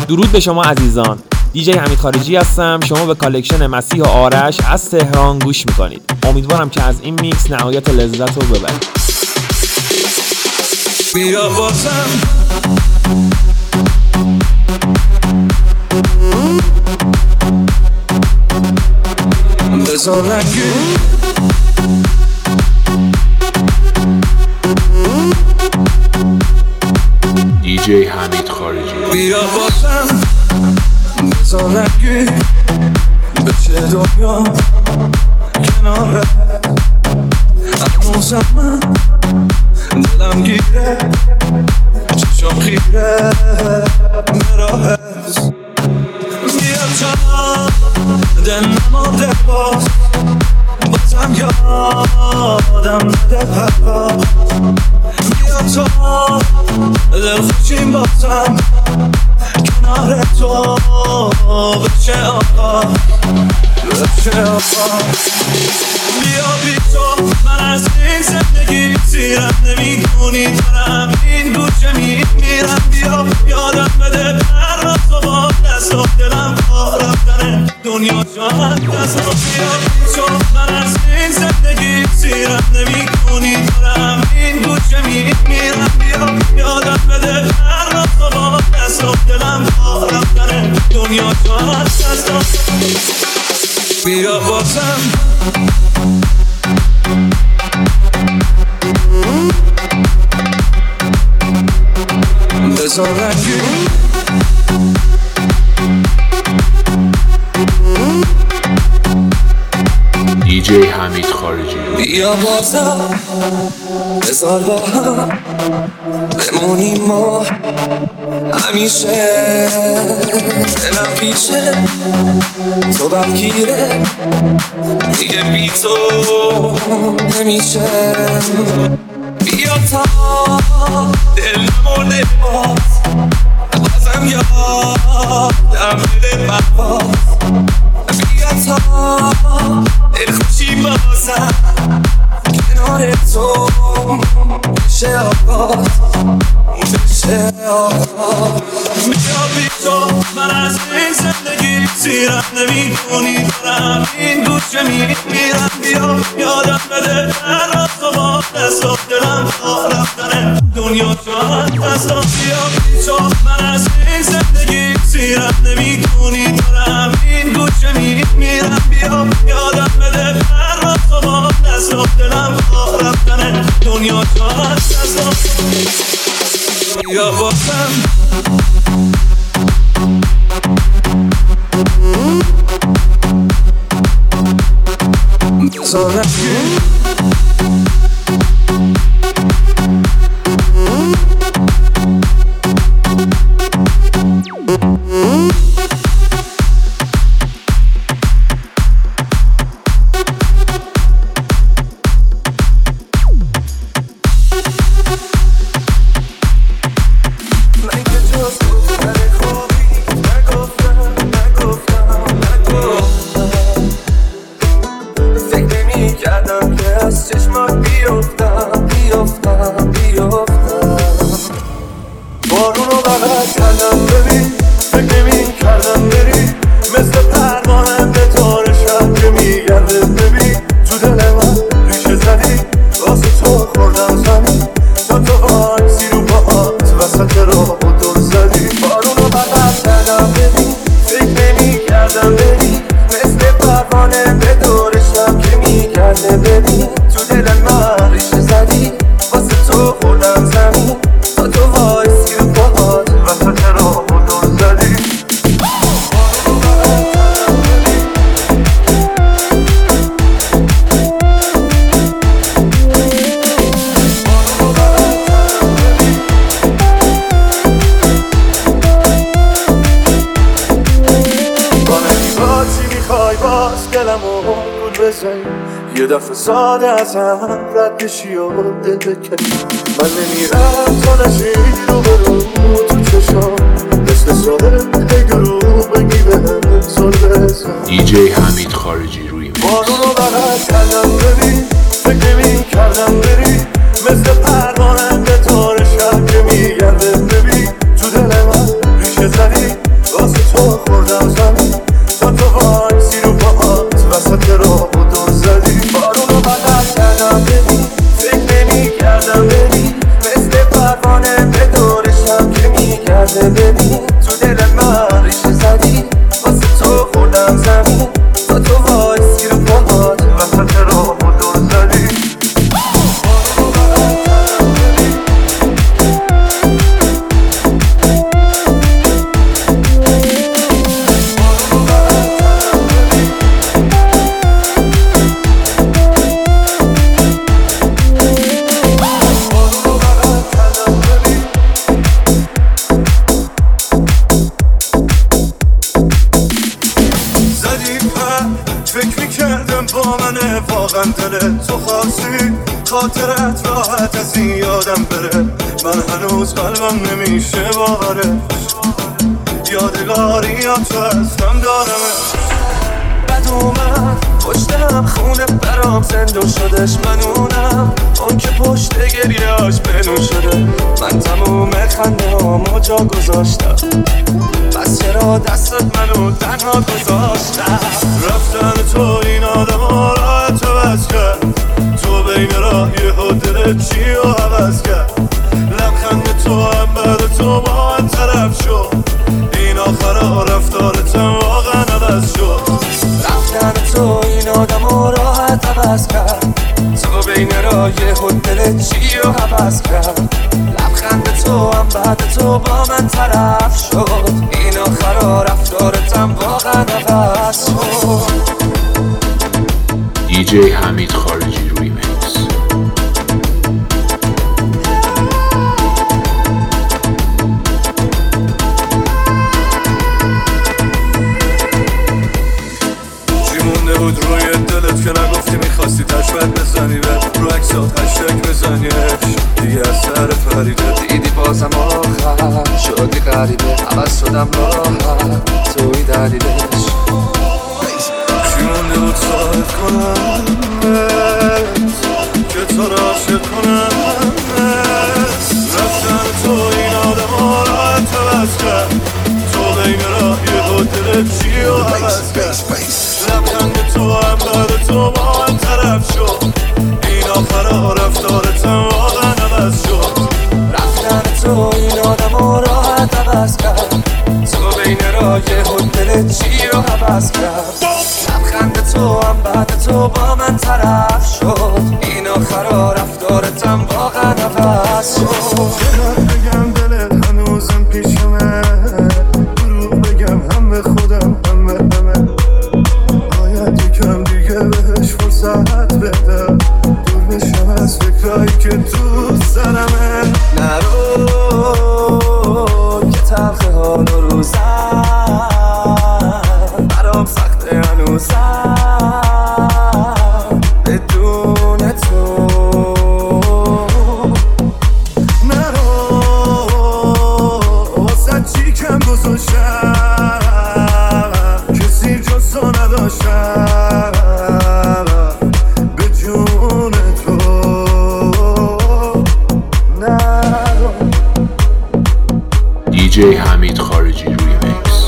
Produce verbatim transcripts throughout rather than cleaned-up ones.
درود به شما عزیزان. دیجی حمید خارجی هستم. شما به کالکشن مسیح و آرش از تهران گوش میکنید. امیدوارم که از این میکس نهایت لذت رو ببرید. بیا بازم بزار رنگی دیجی حمید خارجی. بیا بازم بزار رنگی بچه دنیا کناره هنوزم من دلم گیره چشم خیره مراهز بیا تا دل نماده باز بازم یادم نده پرواز بیا تا دل خوشیم بازم کنار تو بچه آقا بچه آقا بیا بی تو من از این زندگی سیرم نمی کنی دارم این گوشه می میرم بیا یادم بده پرواز و با دست و دلم با رفتن دنیا جان دست و بیا بی تو من از این زندگی سیرم نمی کنی دارم این گوشه می میرم بیا یادم بده پرواز و با دست و دلم با رفتن دنیا جان دست و بیا بازم بزار رنگی دیجی حمید خارجی. بیا بازم بزار با هم بمونیم ما همیشه دلم پیشه تو بگیره دیگه بی تو نمیشه بیا تا دل نمونه باز بازم یادم بده پرواز بیا تا دل خوشی بازم کنار تو بشه آغاز بشه آغاز بیا بی تو من از این زندگی سیرم نمی کنی دارم این گوشه می میرم بیا یادم بده پرواز و با دست و دلم با رفتن دنیا جان دست و بیا بی تو من از این زندگی سیرم نمی کنی دارم این گوشه می میرم بیا یادم بده پرواز و با دست و دلم با رفتن دنیا جان دست و بیا بازم بزار رنگی یه دفعه ساده از هم رد بشی و دل بکنی من نمیرم تا نشی رو برو تو چشم مثل ساده گرو بگی به هم سال بزن دیجی حمید خارجی روی میکس بارون رو بغل کردم ببین فکر نمی کردم بری مثل پروانه به تار شب که میگرده ببین تو دل من ریشه زدی خاطرت راحت از این یادم بره، من هنوز قلبم نمیشه باورش، یادگاری یا تو هستم دارمش. بد اومد پشتم خونه برام زندون شدش، من اونم اون که پشت گریهاش بنون شده. من تموم خنده هامو جا گذاشتم، بس چرا دستت منو تنها گذاشتم. رفتن تو این آدم ها راحت عوض کرد، تو بین راه یه دلت چی رو عوض کرد. لبخند تو هم بعد تو با من طرف شد، این آخرا رفتارتم واقعا عوض شد. رفتن تو این آدم ها راحت عوض کرد، تو بین راه یه دلت چی رو عوض کرد. لبخند تو هم بعد تو با من طرف شد، این آخرا رفتارتم واقعا عوض شد. دیجی حمید خارجی ریمیکس. چی مونده بود روی دلت که نگفتی میخواستی تشبت بزنی به رو عکسات هشتگ بزنیش، دیگه از سر پریده دیدی بازم آخر شدی غریبه، عوض شدم راحت توی دلیلش. چی مونده بود صاحب کنم که تو را عاشق کنم. رفتن تو این آدم ها راحت عوض کرد، تو بین راه یه دلت چی رو عوض کرد. لبخند تو هم بعد تو با من طرف شد، این آخرا رفتارتم واقعا عوض شد. رفتن تو این آدم ها راحت عوض کرد، تو بین راه یه دلت چی رو عوض کرد. لبخند تو هم بعد تو با من طرف شد، این آخرا رفتارتم واقعا عوض شد. بگم دلت هنوزم پیشمه، دروغ بگم هم به خودم هم به همه. باید یکم دیگه بهش فرصت بدم، دور بشم از فکرایی که تو سرمه. نرو که تلخ حال و روزم برام سخته هنوزم بدون تو. نرو واسه چی کم گذاشتم، کسی جز تو نداشتم به جون تو. نرو دیجی حمید خارجی ریمیکس.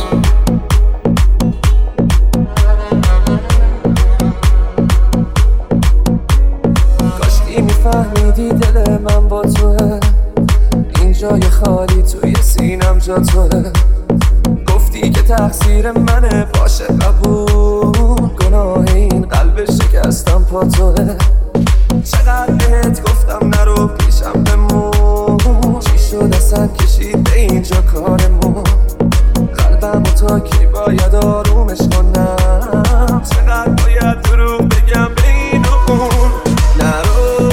کاشکی میفهمیدی دل من با توه، این جای خالی توی سینم جا توه. گفتی که تقصیر منه باشه قبول، گناه این قلب شکستم پا توه. چقدر بهت گفتم نرو پیشم بمون، چی شد اصلا کشید به اینجا کارمون. قلبم تا کی باید آرومش کنم، چقدر باید دروغ بگم به این و اون. نرو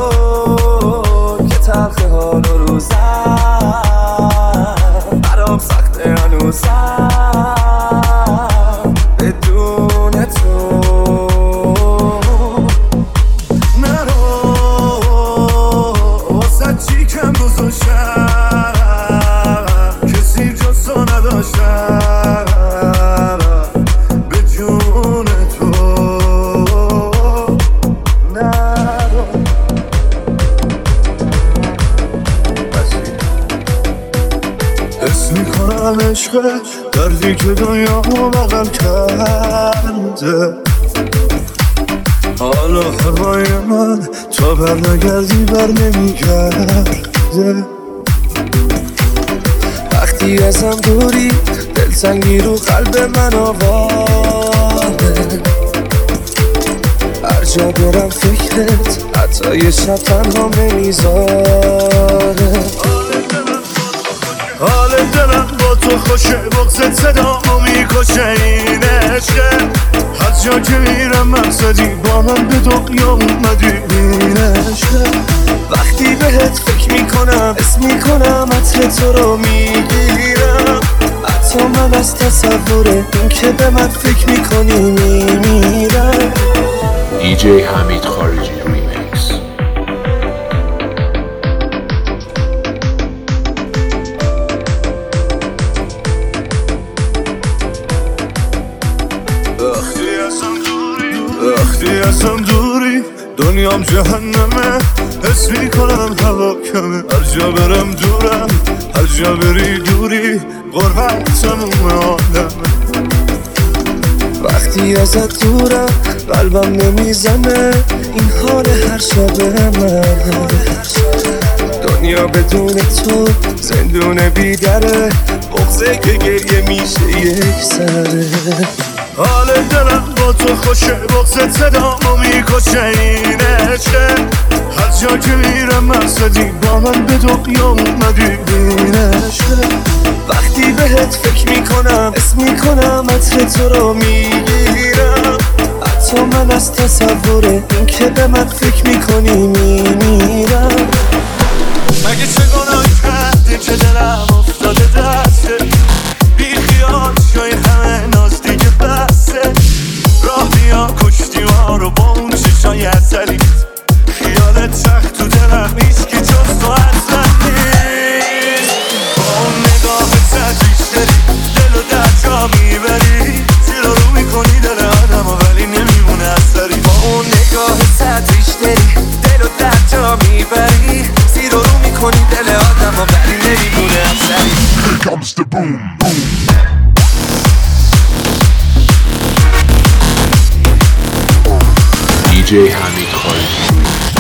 که تلخ حال و روزم برام سخته هنوزم بدون تو. نرو واسه چی کم گذاشتم، کسی جز تو نداشتم به جون تو. نرو حس میکنم عشق دردی که دنیا بغل کرده. حالا هوای من تا بر نگردی بر نمیگرده. وقتی ازم دوری دلتنگی رو قلب من آواره. هر جا برم فکرت حتی یه شب تنها نمیذاره. حال دلم با تو خوشه، بغضت صدا میکشه این عشقه. هر جا که میرم مقصدی با من به دنیا اومدی این عشقه. وقتی بهت فکر میکنم اسم میکنم عطر تو رو میگیرم، حتی من از تصور این که به من فکر میکنی میمیرم. دیجی حمید خارجی ریمیکس. دنیام جهنمه، حس میکنم هوا کمه، هر جا برم دورم، هر جا بری دوری، غربت تموم عالمه. وقتی ازت دورم قلبم نمیزنه، این حال هر شب من. دنیا بدون تو زندون بیدره، بغضه که گریه میشه یک سره. حال دلم با تو خوشه، بغضت صدامو میکشه، اینه چه هر جا که میرم مقصدی، با من به دنیا اومدی، اینه چه وقتی بهت فکر میکنم، اسم میکنم عطر تو رو میگیرم، حتی من از تصور این که به من فکر میکنی میمیرم. مگه چه گناه کردی که دلم افتاده دسته، بی خیال شای همه ناز دیگه بسته، راه بیا کشتی ما رو با اون چشای عسلیت، خیالت سخت تو دلم نیست که جز تو اصلا نیست. با اون نگاه سطریش داری دل و در جا میبری، زیر رو میکنی دل آدم و ولی نمیمونه اثری. با اون نگاه سطریش داری دل و در جا میبری، زیر رو میکنی دل آدم و ولی نمیمونه اثری. Here comes the boom boom. دی جی حمید خارجی.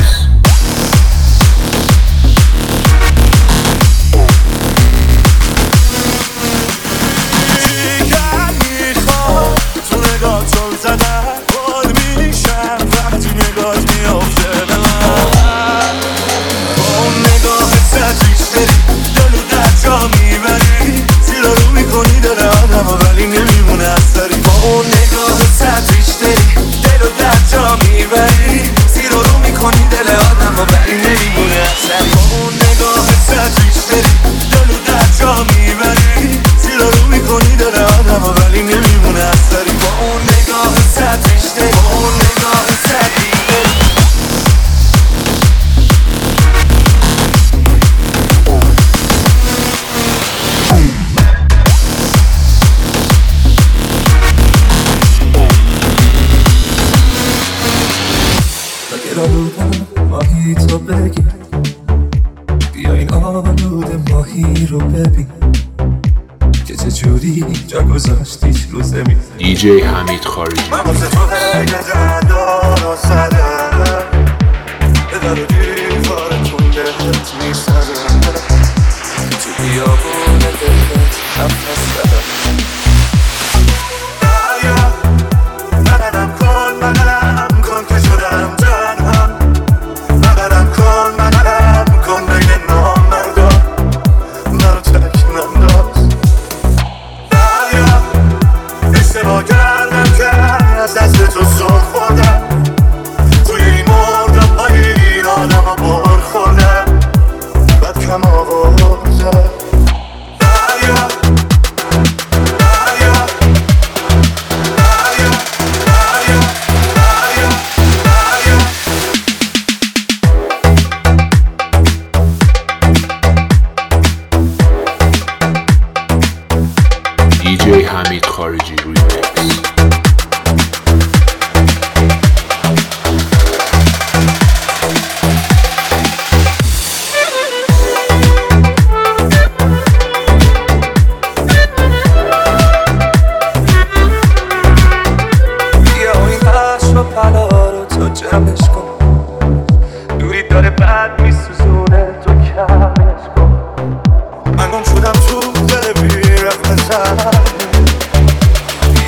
ماهی تو بگی بیا این آلود ماهی رو ببین که چجوری جا گذاشتیش رو زمین. دی جی حمید خارجی. من واسه تو هی زندان و سرم به در و دیوار تندت میسرم، تو بیابون دلت نفس بدم. دریا منم کن منم کن که شدم تنها، منم کن منم کن بین نامردان، منو تک ننداز. دریا اشتباه کردم که از دست تو سر خوردم، توی این مردم های این آدم ها بار خوردم، بد کم آوردم. دریا دریا دریا دریا دریا دریا. دی جی حمید خارجی ریمیکس. جمعش کن، دوری داره بعد میسوزونه تو کمش کن. من گم شدم تو دل بی رفت زن،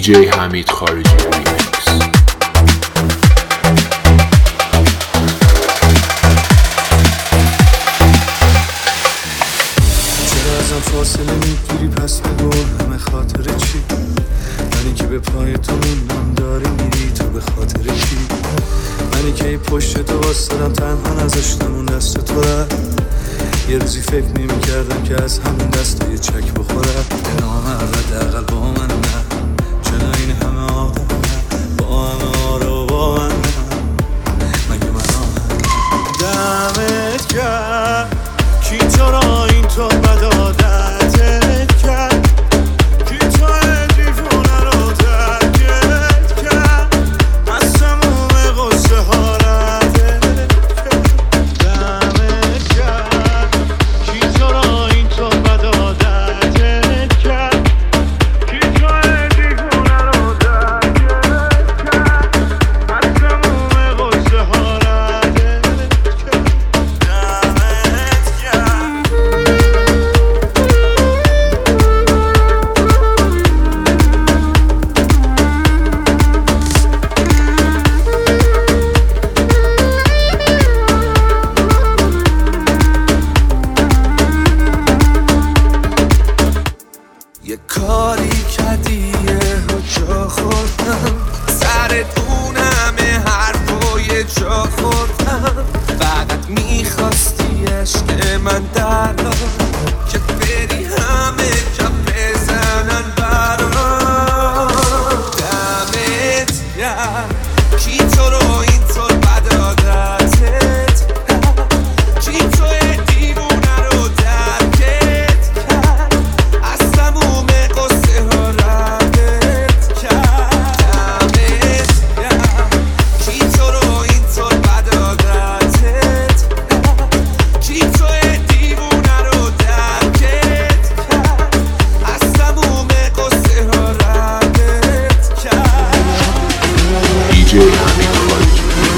دیجی حمید خارجی ریمیکس. چرا ازم فاصله میگیری پس بگو همه خاطر چی؟ منی که به پای تو موندم داری میری تو به خاطر کی؟ منی که ای پشت تو واسدم تنها نذاشتم اون دست تو رد. یه روزی فکر نمی کردم که از همون دست یه چک بخورم. به نام اول دقل با من نه، چرا این همه آدم نه، با همه آرا با من نه، مگه من آهم دمت کرد کی تو را این تو بدادتت کرد، کی تو دیوونه رو درکت کرد، از تموم غصه ها ردت کرد. دمت کرد کی تو را این تو بدادتت کرد، کی تو دیوونه رو درکت کرد، از تموم غصه ها ردت کرد. دمت کرد یه کاری کردی یه جا خوردم، سر اون همه حرفای جا خوردم. فقط میخواستی عشق من در که بری همه جا بزنن برام. دمت گرم کی تو رو اینطور بدادتت کرد، کی تو دیوونه رو درکت کرد، از تموم قصه ها ردت کرد. دمت گرم کی تو رو اینطور بدادتت کرد، کی تو دیوونه رو درکت کرد، از تموم قصه ها ردت کرد. دیجی حمید خارجی.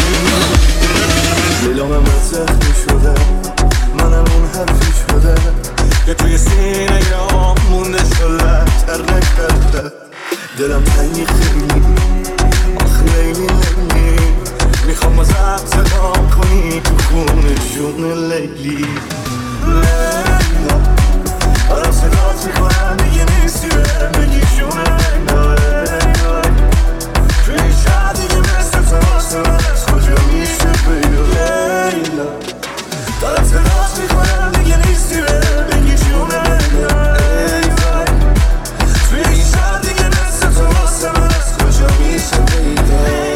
دلم من زخمی شده، منم اون حرفی شده که توی سینه یا مونده شده تر نکرده. دلم تنگی خیلی آخ لیلی لیلی، میخوام از صدا کنی تو خونه جون لیلی. لیلا دارم صدات میکنم دیگه نیستی به بگی جون لیلا. لیلا توی شهر دیگه مثل تو واسه من از کجا میشه پیدا. لیلا دارم صدات میکنم دیگه نیستی به بگی جون لیلا. لیلا توی شهر دیگه مثل تو واسه من از کجا میشه پیدا.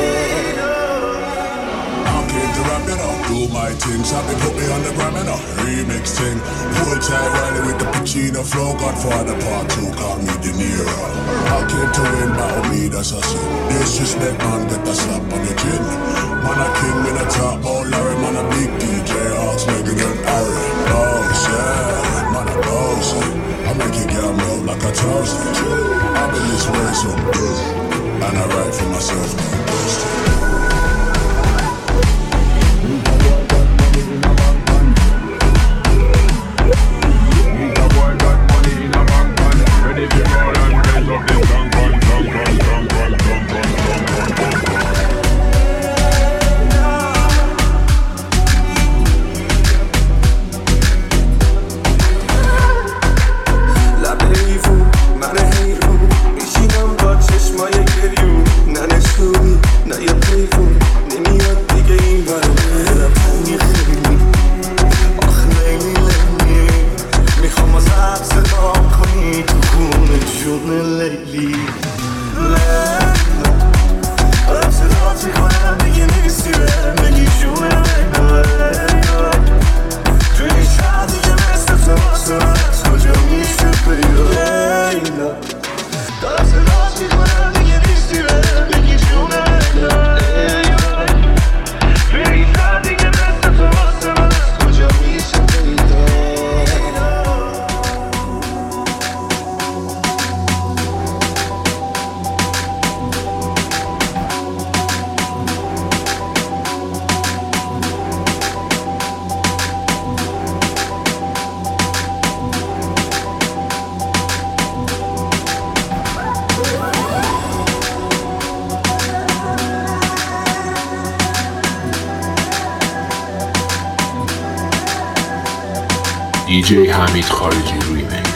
I'm came to rap it up, do my thing. Sabi put me on the gram and a remix thing. Hold tight Riley with the Pacino flow. Godfather part two, call me De Niro. I came to win, battle me, that's a sin. Disrespect, man, get a slap on the chin. Man a king with a top, oh Larry, man a big D J, Hawks, Megan and Harry. Boss, yeah, man a boss. I make it get melt like a toast. I've been this way so good, and I write for myself, no ghost. من حیرون میشینم با چشمای گریون، نه نشونی نه یه دی جی حمید خارجی ریمیکس.